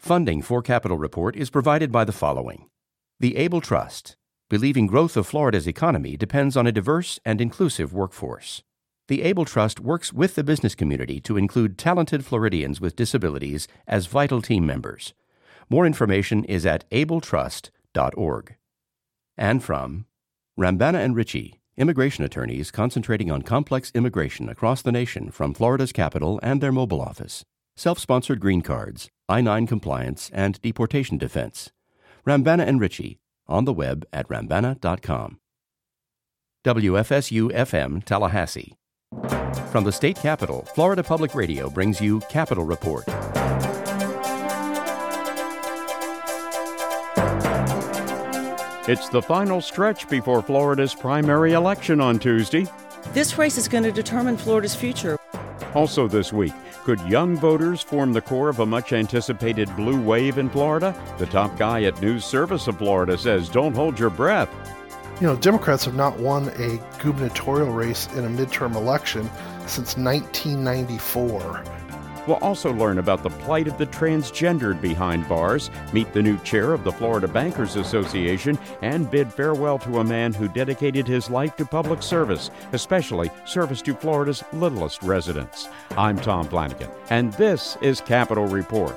Funding for Capitol Report is provided by the following. The Able Trust, believing growth of Florida's economy depends on a diverse and inclusive workforce. The Able Trust works with the business community to include talented Floridians with disabilities as vital team members. More information is at abletrust.org. And from Rambana and Ritchie, immigration attorneys concentrating on complex immigration across the nation from Florida's capital and their mobile office. Self-sponsored green cards, I-9 compliance, and deportation defense. Rambana and Ritchie, on the web at rambana.com. WFSU-FM Tallahassee. From the state capitol, Florida Public Radio brings you Capitol Report. It's the final stretch before Florida's primary election on Tuesday. This race is going to determine Florida's future. Also this week, could young voters form the core of a much-anticipated blue wave in Florida? The top guy at News Service of Florida says, don't hold your breath. You know, Democrats have not won a gubernatorial race in a midterm election since 1994. We'll also learn about the plight of the transgendered behind bars, meet the new chair of the Florida Bankers Association, and bid farewell to a man who dedicated his life to public service, especially service to Florida's littlest residents. I'm Tom Flanagan, and this is Capitol Report.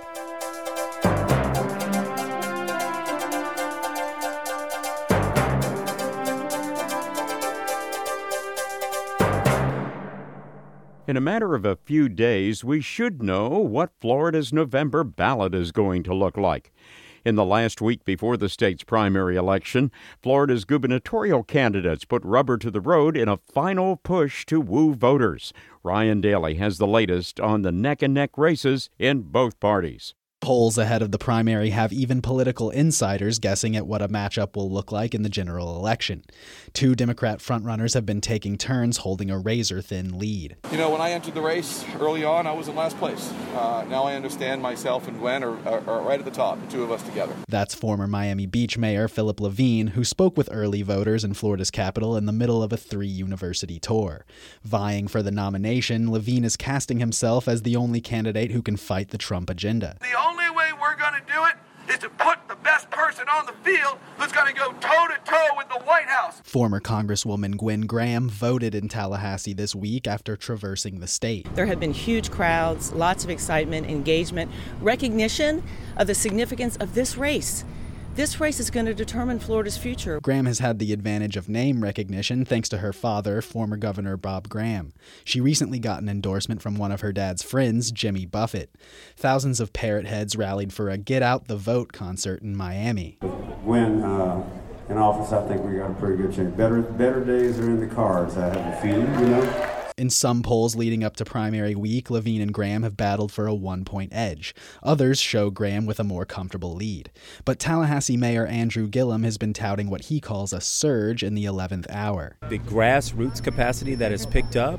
In a matter of a few days, we should know what Florida's November ballot is going to look like. In the last week before the state's primary election, Florida's gubernatorial candidates put rubber to the road in a final push to woo voters. Ryan Daly has the latest on the neck-and-neck races in both parties. Polls ahead of the primary have even political insiders guessing at what a matchup will look like in the general election. Two Democrat frontrunners have been taking turns holding a razor-thin lead. You know, when I entered the race early on, I was in last place. Now I understand myself and Gwen are right at the top, the two of us together. That's former Miami Beach Mayor Philip Levine, who spoke with early voters in Florida's capital in the middle of a 3-university tour. Vying for the nomination, Levine is casting himself as the only candidate who can fight the Trump agenda. The only way we're going to do it is to put the best person on the field who's going to go toe-to-toe with the White House. Former Congresswoman Gwen Graham voted in Tallahassee this week after traversing the state. There have been huge crowds, lots of excitement, engagement, recognition of the significance of this race. This race is going to determine Florida's future. Graham has had the advantage of name recognition thanks to her father, former Governor Bob Graham. She recently got an endorsement from one of her dad's friends, Jimmy Buffett. Thousands of parrot heads rallied for a Get Out the Vote concert in Miami. When in office, I think we got a pretty good chance. Better days are in the cards, I have a feeling, you know. In some polls leading up to primary week, Levine and Graham have battled for a 1-point edge. Others show Graham with a more comfortable lead. But Tallahassee Mayor Andrew Gillum has been touting what he calls a surge in the 11th hour. The grassroots capacity that is picked up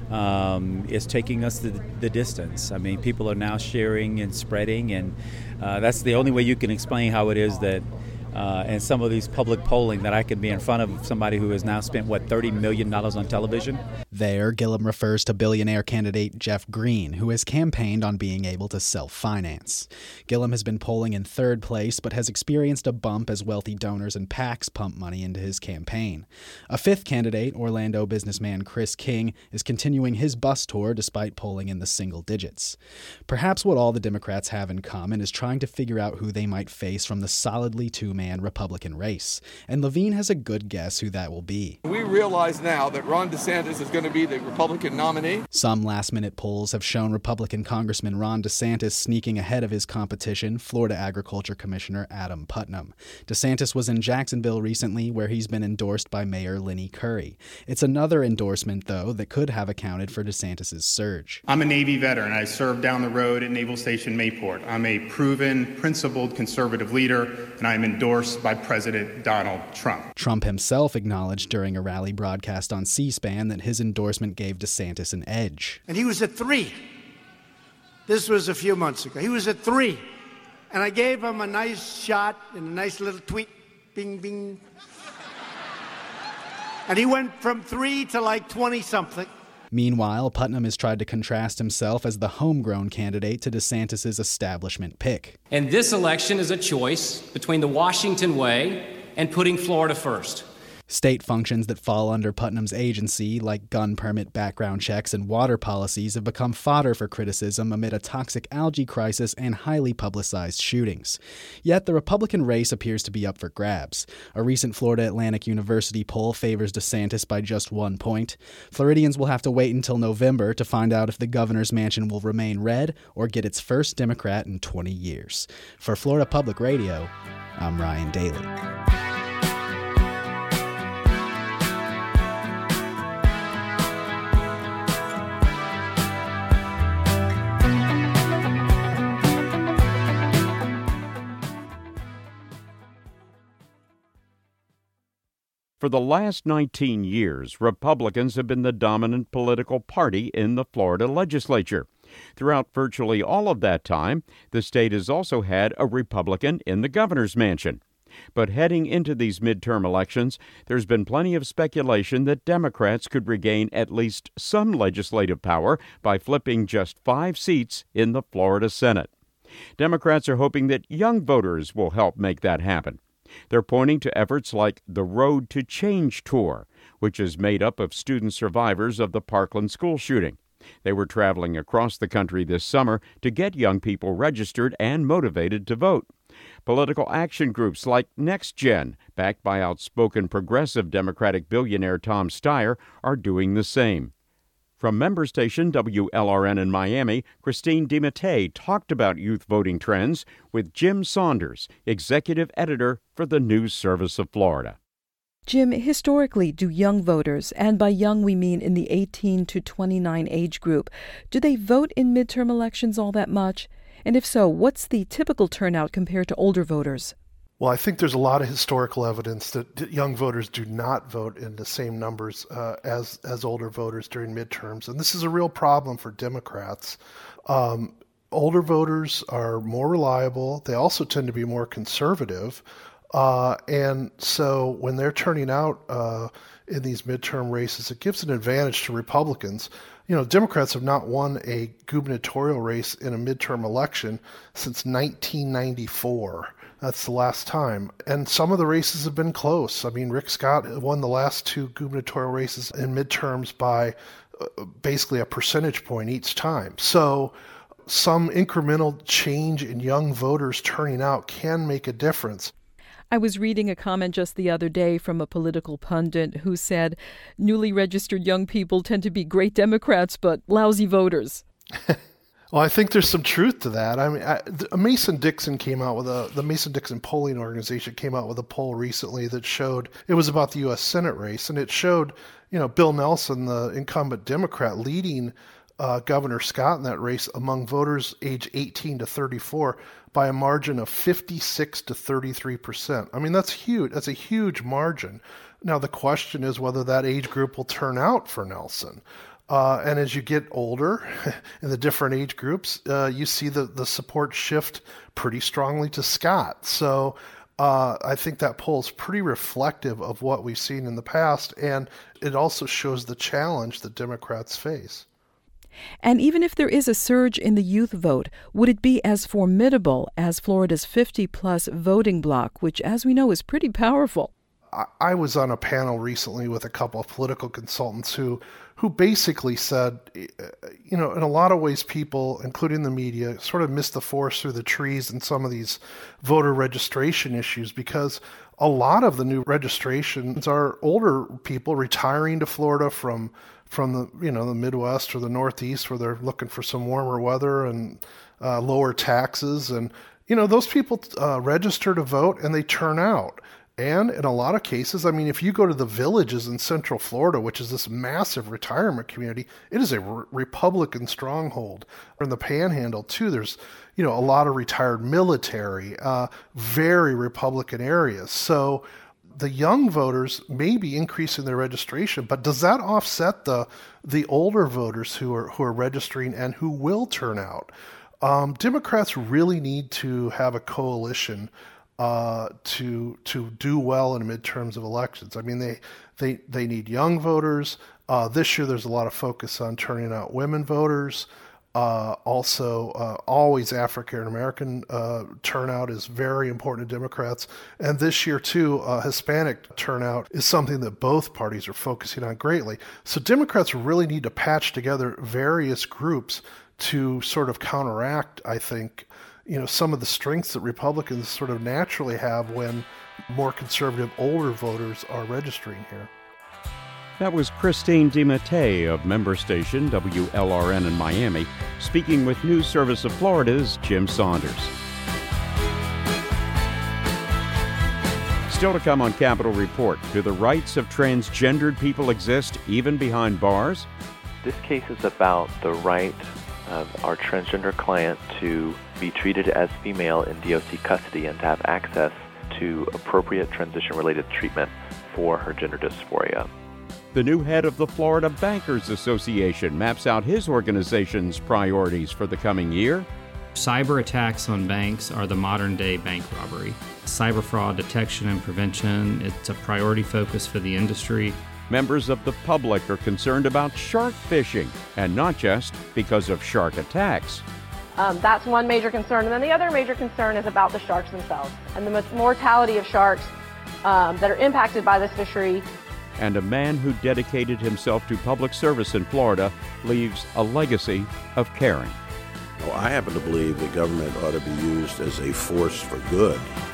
is taking us the distance. I mean, people are now sharing and spreading, and that's the only way you can explain how it is that and some of these public polling that I can be in front of somebody who has now spent, $30 million on television. There, Gillum refers to billionaire candidate Jeff Green, who has campaigned on being able to self-finance. Gillum has been polling in third place, but has experienced a bump as wealthy donors and PACs pump money into his campaign. A fifth candidate, Orlando businessman Chris King, is continuing his bus tour despite polling in the single digits. Perhaps what all the Democrats have in common is trying to figure out who they might face from the solidly two-man Republican race, and Levine has a good guess who that will be. We realize now that Ron DeSantis is going to be the Republican nominee. Some last-minute polls have shown Republican Congressman Ron DeSantis sneaking ahead of his competition, Florida Agriculture Commissioner Adam Putnam. DeSantis was in Jacksonville recently, where he's been endorsed by Mayor Lenny Curry. It's another endorsement, though, that could have accounted for DeSantis' surge. I'm a Navy veteran. I served down the road at Naval Station Mayport. I'm a proven, principled conservative leader, and I'm endorsed by President Donald Trump. Trump himself acknowledged during a rally broadcast on C-SPAN that his endorsement gave DeSantis an edge. And he was at 3. This was a few months ago. He was at 3. And I gave him a nice shot and a nice little tweet. Bing, bing. And he went from 3 to like 20-something. Meanwhile, Putnam has tried to contrast himself as the homegrown candidate to DeSantis' establishment pick. And this election is a choice between the Washington way and putting Florida first. State functions that fall under Putnam's agency, like gun permit background checks and water policies, have become fodder for criticism amid a toxic algae crisis and highly publicized shootings. Yet the Republican race appears to be up for grabs. A recent Florida Atlantic University poll favors DeSantis by just 1 point. Floridians will have to wait until November to find out if the governor's mansion will remain red or get its first Democrat in 20 years. For Florida Public Radio, I'm Ryan Daly. For the last 19 years, Republicans have been the dominant political party in the Florida legislature. Throughout virtually all of that time, the state has also had a Republican in the governor's mansion. But heading into these midterm elections, there's been plenty of speculation that Democrats could regain at least some legislative power by flipping just 5 seats in the Florida Senate. Democrats are hoping that young voters will help make that happen. They're pointing to efforts like the Road to Change Tour, which is made up of student survivors of the Parkland school shooting. They were traveling across the country this summer to get young people registered and motivated to vote. Political action groups like NextGen, backed by outspoken progressive Democratic billionaire Tom Steyer, are doing the same. From member station WLRN in Miami, Christine DiMattei talked about youth voting trends with Jim Saunders, executive editor for the News Service of Florida. Jim, historically, do young voters, and by young we mean in the 18 to 29 age group, do they vote in midterm elections all that much? And if so, what's the typical turnout compared to older voters? Well, I think there's a lot of historical evidence that young voters do not vote in the same numbers as older voters during midterms. And this is a real problem for Democrats. Older voters are more reliable. They also tend to be more conservative. And so when they're turning out in these midterm races, it gives an advantage to Republicans. You know, Democrats have not won a gubernatorial race in a midterm election since 1994. That's the last time. And some of the races have been close. I mean, Rick Scott won the last 2 gubernatorial races in midterms by basically a percentage point each time. So some incremental change in young voters turning out can make a difference. I was reading a comment just the other day from a political pundit who said, newly registered young people tend to be great Democrats, but lousy voters. Well, I think there's some truth to that. I mean, Mason-Dixon came out with the Mason-Dixon polling organization came out with a poll recently that showed, it was about the U.S. Senate race, and it showed, Bill Nelson, the incumbent Democrat, leading Governor Scott in that race among voters age 18 to 34 by a margin of 56 to 33%. I mean, that's huge. That's a huge margin. Now, the question is whether that age group will turn out for Nelson. And as you get older in the different age groups, you see the support shift pretty strongly to Scott. So I think that poll is pretty reflective of what we've seen in the past, and it also shows the challenge that Democrats face. And even if there is a surge in the youth vote, would it be as formidable as Florida's 50-plus voting bloc, which, as we know, is pretty powerful? I was on a panel recently with a couple of political consultants who basically said, in a lot of ways people, including the media, sort of missed the forest through the trees in some of these voter registration issues, because a lot of the new registrations are older people retiring to Florida from the the Midwest or the Northeast, where they're looking for some warmer weather and lower taxes. And, those people register to vote and they turn out. And in a lot of cases, I mean, if you go to the Villages in Central Florida, which is this massive retirement community, it is a Republican stronghold. In the Panhandle, too, there's, a lot of retired military, very Republican areas. So the young voters may be increasing their registration, but does that offset the older voters who are registering and who will turn out? Democrats really need to have a coalition to do well in midterms of elections. I mean, they need young voters. This year there's a lot of focus on turning out women voters. Always African American turnout is very important to Democrats. And this year, too, Hispanic turnout is something that both parties are focusing on greatly. So Democrats really need to patch together various groups to sort of counteract, I think, some of the strengths that Republicans sort of naturally have when more conservative older voters are registering here. That was Christine DiMattei of member station WLRN in Miami, speaking with News Service of Florida's Jim Saunders. Still to come on Capitol Report, do the rights of transgendered people exist even behind bars? This case is about the right of our transgender client to be treated as female in DOC custody and to have access to appropriate transition-related treatment for her gender dysphoria. The new head of the Florida Bankers Association maps out his organization's priorities for the coming year. Cyber attacks on banks are the modern-day bank robbery. Cyber fraud detection and prevention, it's a priority focus for the industry. Members of the public are concerned about shark fishing, and not just because of shark attacks. That's one major concern. And then the other major concern is about the sharks themselves and the mortality of sharks that are impacted by this fishery. And a man who dedicated himself to public service in Florida leaves a legacy of caring. Well, I happen to believe the government ought to be used as a force for good.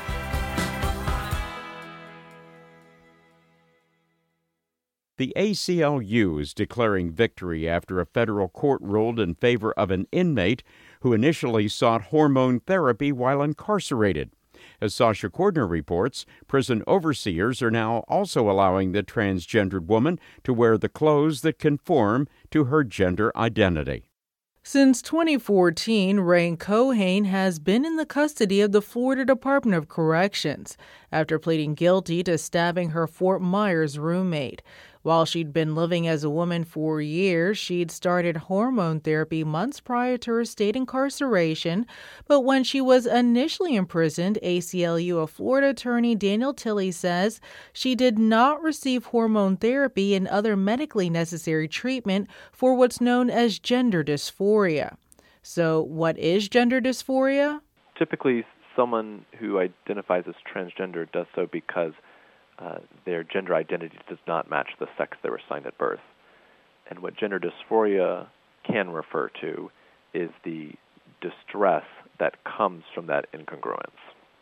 The ACLU is declaring victory after a federal court ruled in favor of an inmate who initially sought hormone therapy while incarcerated. As Sasha Cordner reports, prison overseers are now also allowing the transgendered woman to wear the clothes that conform to her gender identity. Since 2014, Rain Cohane has been in the custody of the Florida Department of Corrections after pleading guilty to stabbing her Fort Myers roommate. While she'd been living as a woman for years, she'd started hormone therapy months prior to her state incarceration. But when she was initially imprisoned, ACLU of Florida attorney Daniel Tilley says she did not receive hormone therapy and other medically necessary treatment for what's known as gender dysphoria. So what is gender dysphoria? Typically, someone who identifies as transgender does so because their gender identity does not match the sex they were assigned at birth. And what gender dysphoria can refer to is the distress that comes from that incongruence.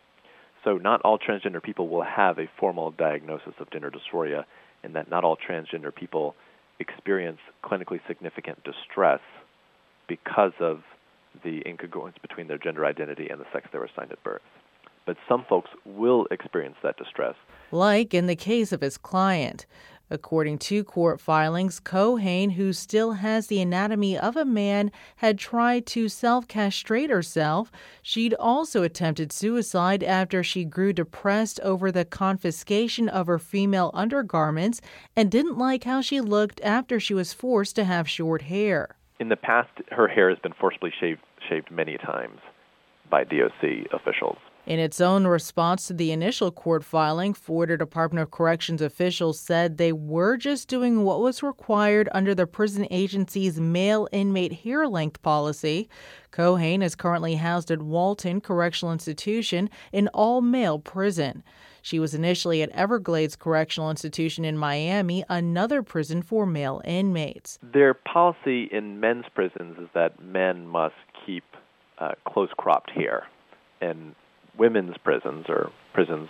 So not all transgender people will have a formal diagnosis of gender dysphoria, and that not all transgender people experience clinically significant distress because of the incongruence between their gender identity and the sex they were assigned at birth. But some folks will experience that distress. Like in the case of his client. According to court filings, Cohane, who still has the anatomy of a man, had tried to self-castrate herself. She'd also attempted suicide after she grew depressed over the confiscation of her female undergarments and didn't like how she looked after she was forced to have short hair. In the past, her hair has been forcibly shaved many times by DOC officials. In its own response to the initial court filing, Florida Department of Corrections officials said they were just doing what was required under the prison agency's male inmate hair length policy. Cohane is currently housed at Walton Correctional Institution, an all-male prison. She was initially at Everglades Correctional Institution in Miami, another prison for male inmates. Their policy in men's prisons is that men must keep close-cropped hair, and women's prisons, or prisons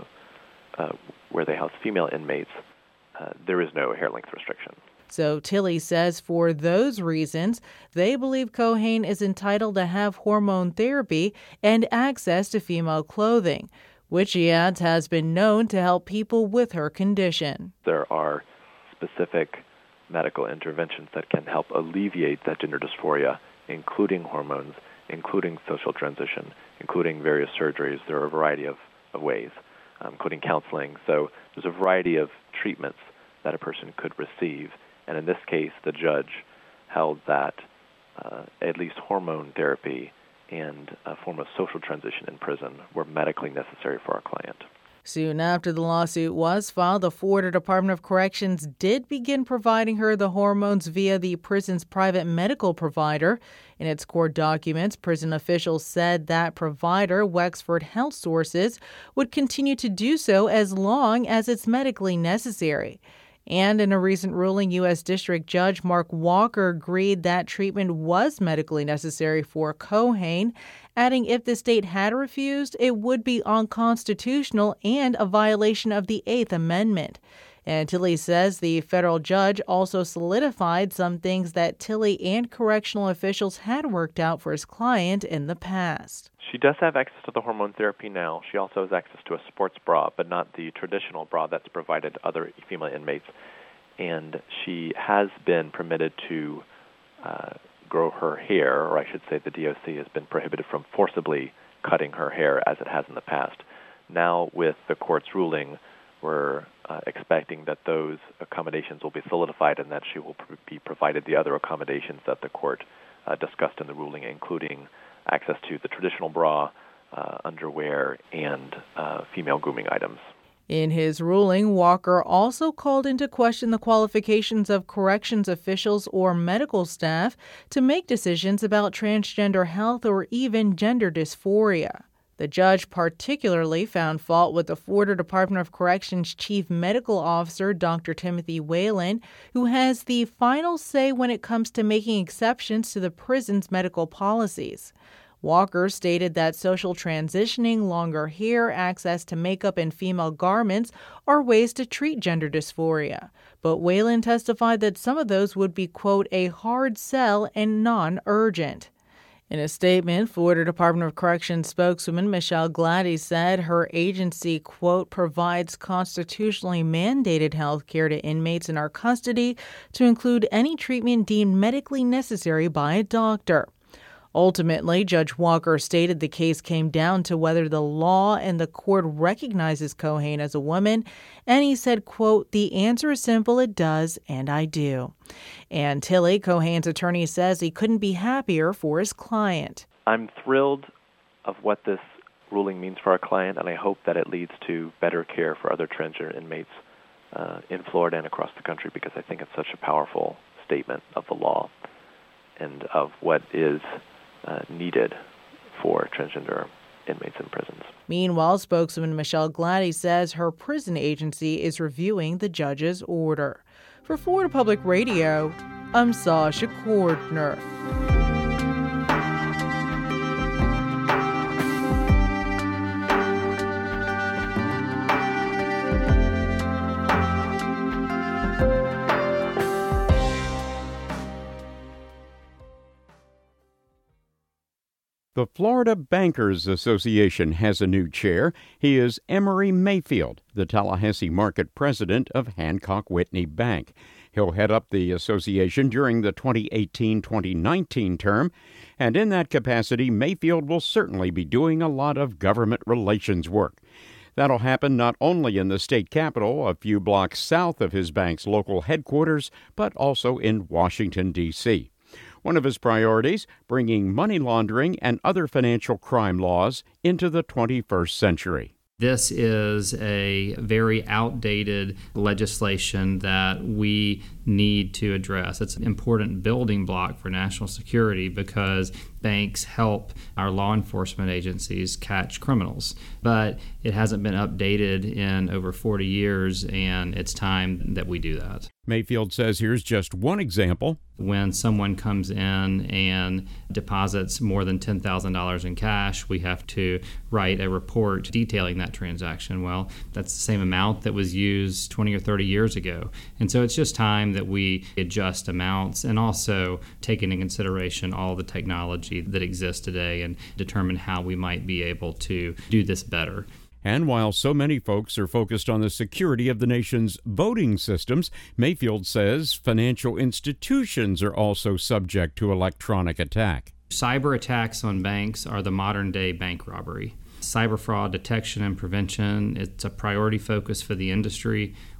where they house female inmates, there is no hair length restriction. So Tilley says for those reasons, they believe Cohane is entitled to have hormone therapy and access to female clothing, which he adds has been known to help people with her condition. There are specific medical interventions that can help alleviate that gender dysphoria, including hormones, including social transition, including various surgeries. There are a variety of ways, including counseling. So there's a variety of treatments that a person could receive. And in this case, the judge held that at least hormone therapy and a form of social transition in prison were medically necessary for our client. Soon after the lawsuit was filed, the Florida Department of Corrections did begin providing her the hormones via the prison's private medical provider. In its court documents, prison officials said that provider, Wexford Health Sources, would continue to do so as long as it's medically necessary. And in a recent ruling, U.S. District Judge Mark Walker agreed that treatment was medically necessary for Cohane, adding if the state had refused, it would be unconstitutional and a violation of the Eighth Amendment. And Tilley says the federal judge also solidified some things that Tilley and correctional officials had worked out for his client in the past. She does have access to the hormone therapy now. She also has access to a sports bra, but not the traditional bra that's provided other female inmates. And she has been permitted to grow her hair, or I should say the DOC has been prohibited from forcibly cutting her hair as it has in the past. Now, with the court's ruling, we're expecting that those accommodations will be solidified and that she will be provided the other accommodations that the court discussed in the ruling, including access to the traditional bra, underwear, and female grooming items. In his ruling, Walker also called into question the qualifications of corrections officials or medical staff to make decisions about transgender health or even gender dysphoria. The judge particularly found fault with the Florida Department of Corrections Chief Medical Officer, Dr. Timothy Whalen, who has the final say when it comes to making exceptions to the prison's medical policies. Walker stated that social transitioning, longer hair, access to makeup, and female garments are ways to treat gender dysphoria. But Whalen testified that some of those would be, quote, a hard sell and non-urgent. In a statement, Florida Department of Corrections spokeswoman Michelle Glady said her agency, quote, provides constitutionally mandated health care to inmates in our custody to include any treatment deemed medically necessary by a doctor. Ultimately, Judge Walker stated the case came down to whether the law and the court recognizes Cohane as a woman, and he said, quote, the answer is simple, it does, and I do. And Tilley, Cohane's attorney, says he couldn't be happier for his client. I'm thrilled of what this ruling means for our client, and I hope that it leads to better care for other transgender inmates in Florida and across the country, because I think it's such a powerful statement of the law and of what is needed for transgender inmates in prisons. Meanwhile, spokeswoman Michelle Glady says her prison agency is reviewing the judge's order. For Florida Public Radio, I'm Sasha Cordner. The Florida Bankers Association has a new chair. He is Emory Mayfield, the Tallahassee market president of Hancock Whitney Bank. He'll head up the association during the 2018-2019 term, and in that capacity, Mayfield will certainly be doing a lot of government relations work. That'll happen not only in the state capitol, a few blocks south of his bank's local headquarters, but also in Washington, D.C. One of his priorities, bringing money laundering and other financial crime laws into the 21st century. This is a very outdated legislation that we need to address. It's an important building block for national security because banks help our law enforcement agencies catch criminals. But it hasn't been updated in over 40 years, and it's time that we do that. Mayfield says here's just one example. When someone comes in and deposits more than $10,000 in cash, we have to write a report detailing that transaction. Well, that's the same amount that was used 20 or 30 years ago. And so it's just time that we adjust amounts and also take into consideration all the technology that exists today and determine how we might be able to do this better. And while so many folks are focused on the security of the nation's voting systems, Mayfield says financial institutions are also subject to electronic attack. Cyber attacks on banks are the modern-day bank robbery. Cyber fraud detection and prevention, it's a priority focus for the industry.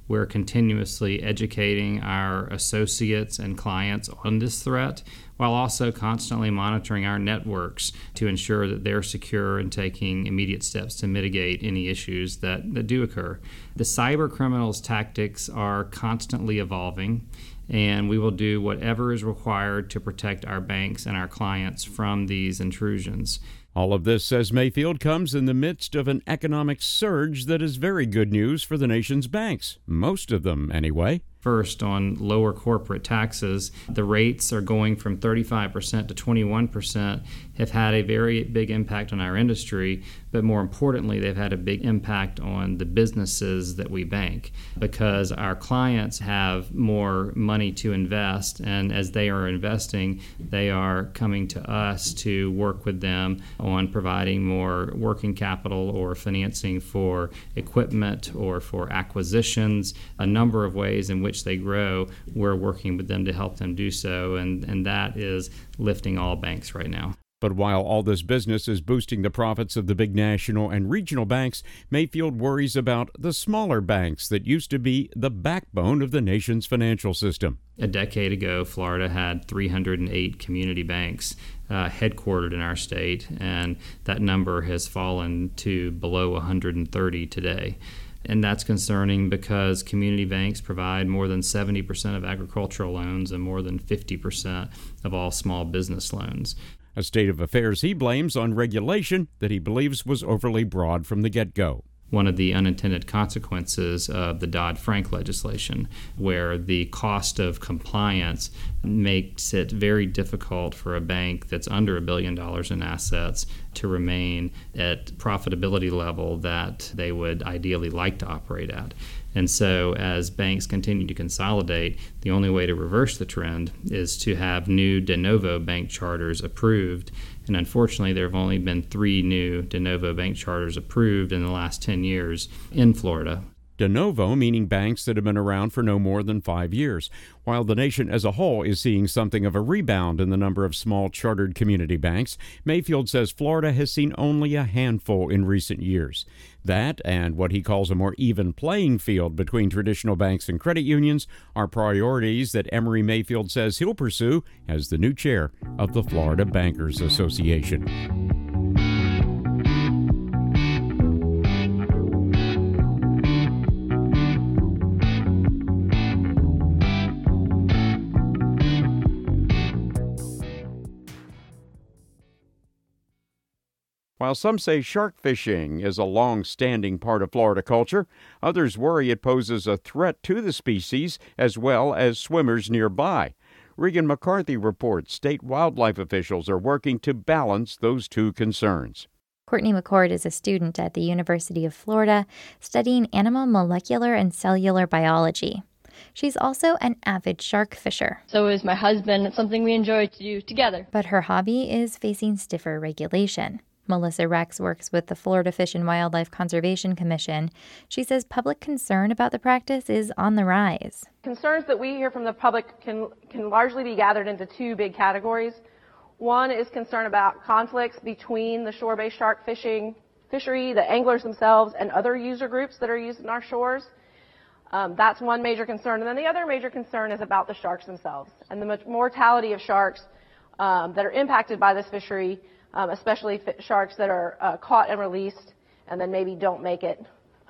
We're continuously educating our associates and clients on this threat, while also constantly monitoring our networks to ensure that they're secure and taking immediate steps to mitigate any issues that do occur. The cyber criminals' tactics are constantly evolving, and we will do whatever is required to protect our banks and our clients from these intrusions. All of this, says Mayfield, comes in the midst of an economic surge that is very good news for the nation's banks. Most of them, anyway. First, on lower corporate taxes, the rates are going from 35% to 21%, have had a very big impact on our industry, but more importantly, they've had a big impact on the businesses that we bank, because our clients have more money to invest, and as they are investing, they are coming to us to work with them on providing more working capital or financing for equipment or for acquisitions, a number of ways in which they grow. We're working with them to help them do so, and that is lifting all banks right now. But while all this business is boosting the profits of the big national and regional banks, Mayfield worries about the smaller banks that used to be the backbone of the nation's financial system. A decade ago, Florida had 308 community banks headquartered in our state, and that number has fallen to below 130 today. And that's concerning because community banks provide more than 70% of agricultural loans and more than 50% of all small business loans. A state of affairs he blames on regulation that he believes was overly broad from the get-go. One of the unintended consequences of the Dodd-Frank legislation, where the cost of compliance makes it very difficult for a bank that's under $1 billion in assets to remain at profitability level that they would ideally like to operate at. And so as banks continue to consolidate, the only way to reverse the trend is to have new de novo bank charters approved. And unfortunately, there have only been 3 new de novo bank charters approved in the last 10 years in Florida. De novo meaning banks that have been around for no more than 5 years, while the nation as a whole is seeing something of a rebound in the number of small chartered community banks. Mayfield says Florida has seen only a handful in recent years. That, and what he calls a more even playing field between traditional banks and credit unions, are priorities that Emory Mayfield says he'll pursue as the new chair of the Florida Bankers Association. While some say shark fishing is a long-standing part of Florida culture, others worry it poses a threat to the species as well as swimmers nearby. Regan McCarthy reports state wildlife officials are working to balance those two concerns. Courtney McCord is a student at the University of Florida studying animal molecular and cellular biology. She's also an avid shark fisher. So is my husband. It's something we enjoy to do together. But her hobby is facing stiffer regulation. Melissa Rex works with the Florida Fish and Wildlife Conservation Commission. She says public concern about the practice is on the rise. Concerns that we hear from the public can largely be gathered into 2 big categories. One is concern about conflicts between the shore-based shark fishery, the anglers themselves, and other user groups that are using our shores. That's one major concern. And then the other major concern is about the sharks themselves and the mortality of sharks that are impacted by this fishery, especially sharks that are caught and released and then maybe don't make it,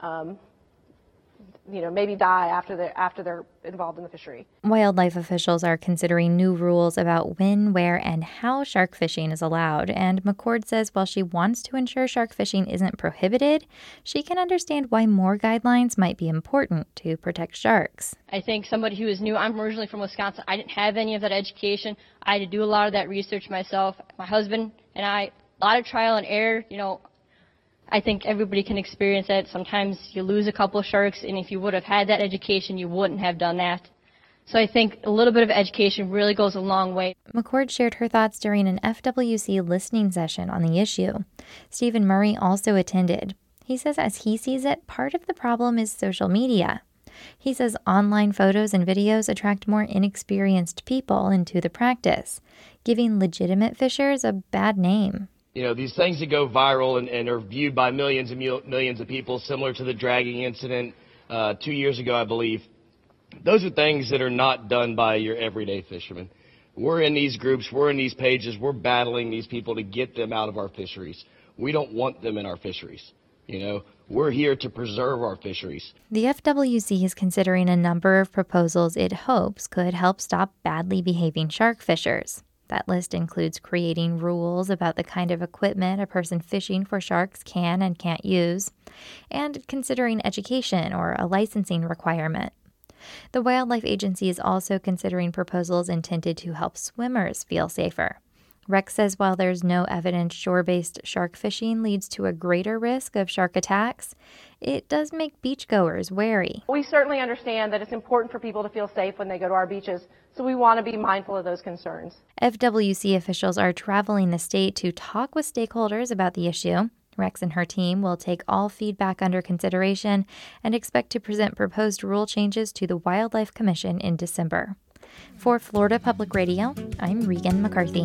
maybe die after they're involved in the fishery. Wildlife officials are considering new rules about when, where, and how shark fishing is allowed. And McCord says while she wants to ensure shark fishing isn't prohibited, she can understand why more guidelines might be important to protect sharks. I think somebody who is new, I'm originally from Wisconsin, I didn't have any of that education. I had to do a lot of that research myself. My husband and I, a lot of trial and error, I think everybody can experience that. Sometimes you lose a couple of sharks, and if you would have had that education, you wouldn't have done that. So I think a little bit of education really goes a long way. McCord shared her thoughts during an FWC listening session on the issue. Stephen Murray also attended. He says as he sees it, part of the problem is social media. He says online photos and videos attract more inexperienced people into the practice, giving legitimate fishers a bad name. These things that go viral and are viewed by millions and millions of people, similar to the dragging incident 2 years ago, I believe. Those are things that are not done by your everyday fisherman. We're in these groups, we're in these pages, we're battling these people to get them out of our fisheries. We don't want them in our fisheries. We're here to preserve our fisheries. The FWC is considering a number of proposals it hopes could help stop badly behaving shark fishers. That list includes creating rules about the kind of equipment a person fishing for sharks can and can't use, and considering education or a licensing requirement. The Wildlife Agency is also considering proposals intended to help swimmers feel safer. Rex says while there's no evidence shore-based shark fishing leads to a greater risk of shark attacks, it does make beachgoers wary. We certainly understand that it's important for people to feel safe when they go to our beaches, so we want to be mindful of those concerns. FWC officials are traveling the state to talk with stakeholders about the issue. Rex and her team will take all feedback under consideration and expect to present proposed rule changes to the Wildlife Commission in December. For Florida Public Radio, I'm Regan McCarthy.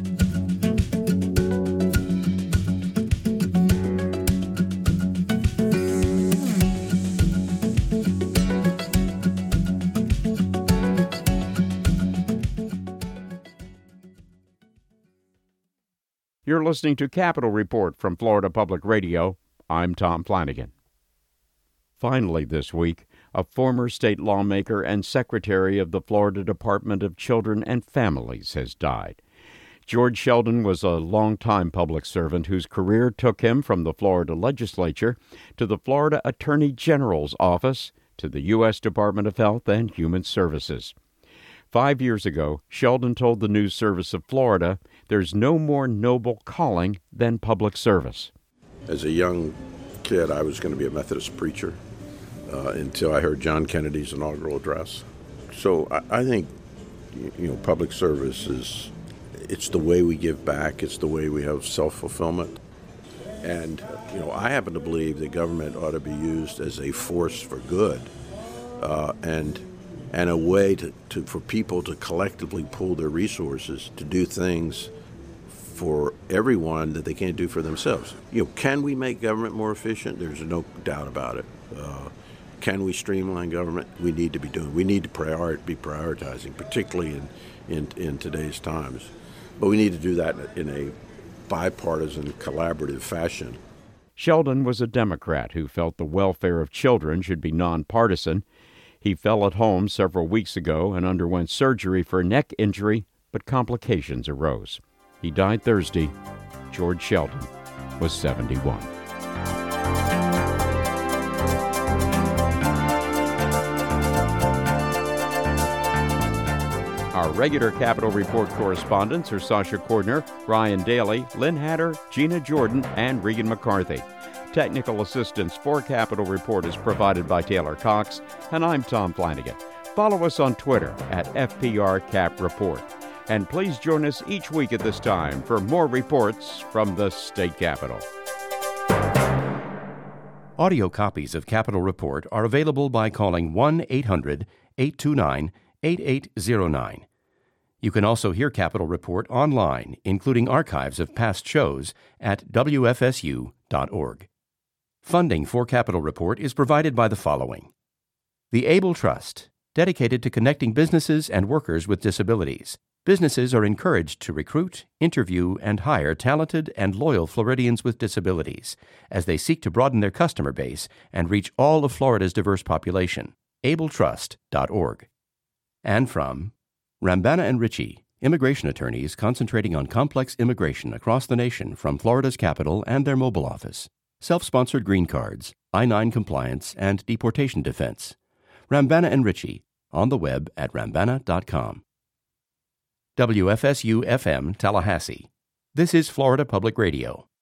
You're listening to Capitol Report from Florida Public Radio. I'm Tom Flanagan. Finally this week, a former state lawmaker and secretary of the Florida Department of Children and Families has died. George Sheldon was a longtime public servant whose career took him from the Florida legislature to the Florida Attorney General's office to the U.S. Department of Health and Human Services. 5 years ago, Sheldon told the News Service of Florida, "There's no more noble calling than public service." As a young kid, I was going to be a Methodist preacher until I heard John Kennedy's inaugural address. So I think, public service it's the way we give back. It's the way we have self-fulfillment. And, I happen to believe that government ought to be used as a force for good and a way for people to collectively pool their resources to do things for everyone that they can't do for themselves. Can we make government more efficient? There's no doubt about it. Can we streamline government? We need to be doing. We need to be prioritizing, particularly in today's times. But we need to do that in a bipartisan, collaborative fashion. Sheldon was a Democrat who felt the welfare of children should be nonpartisan. He fell at home several weeks ago and underwent surgery for a neck injury, but complications arose. He died Thursday. George Sheldon was 71. Our regular Capitol Report correspondents are Sasha Cordner, Ryan Daly, Lynn Hatter, Gina Jordan, and Regan McCarthy. Technical assistance for Capitol Report is provided by Taylor Cox, and I'm Tom Flanagan. Follow us on Twitter at FPRCapReport. And please join us each week at this time for more reports from the state capitol. Audio copies of Capitol Report are available by calling 1-800-829-8809. You can also hear Capitol Report online, including archives of past shows at WFSU.org. Funding for Capitol Report is provided by the following: the Able Trust, dedicated to connecting businesses and workers with disabilities. Businesses are encouraged to recruit, interview, and hire talented and loyal Floridians with disabilities as they seek to broaden their customer base and reach all of Florida's diverse population. abletrust.org. And from Rambana and Ritchie, immigration attorneys concentrating on complex immigration across the nation from Florida's capital and their mobile office. Self-sponsored green cards, I-9 compliance, and deportation defense. Rambana and Ritchie, on the web at rambana.com. WFSU-FM Tallahassee. This is Florida Public Radio.